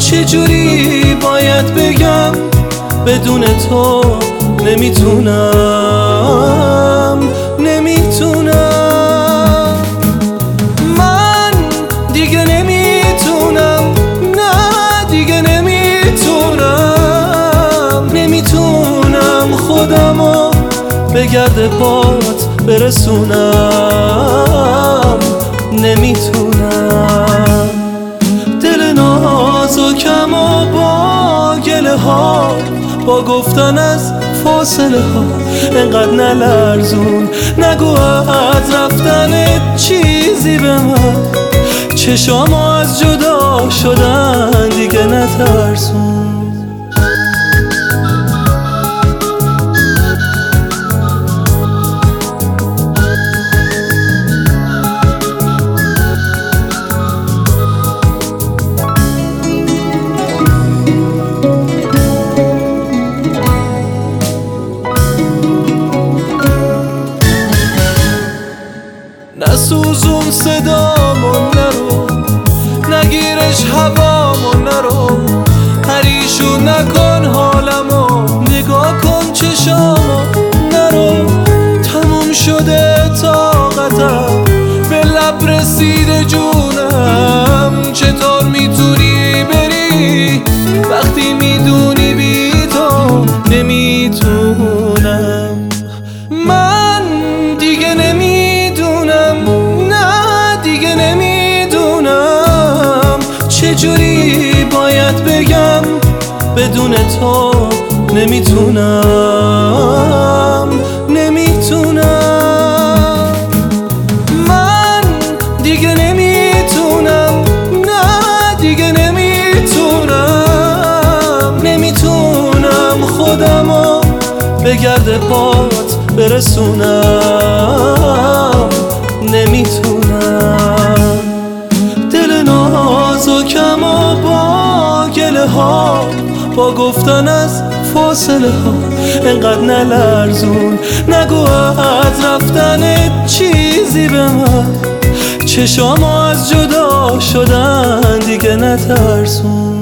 چجوری باید بگم بدون تو نمیتونم من دیگه نمیتونم، نه دیگه نمیتونم خودمو به گرد پات برسونم، نمیتونم. دل نازکم و با گله ها، با گفتن از فاصله ها انقدر نلرزون، نگو از رفتن چیزی به من، چشامو از جدا شدن دیگه نترسون. نسوزون صدامون نرو، نگیرش هوامون نرو، پریشون نکن حالمو، نگاه کن چشامو نرو. تموم شده طاقتم، به لب رسیده جونم، چطور میتونی بری وقتی میدونی بی تو نمیتونم. من دیگه چجوری باید بگم بدون تو نمیتونم من دیگه نمیتونم، نه دیگه نمیتونم خودمو به گرد پات برسونم، نمیتونم. دل نازکم و با گله ها، با گفتن از فاصله ها انقدر نلرزون، نگو از رفتن چیزی به من، چشامو از جدا شدن دیگه نترسون.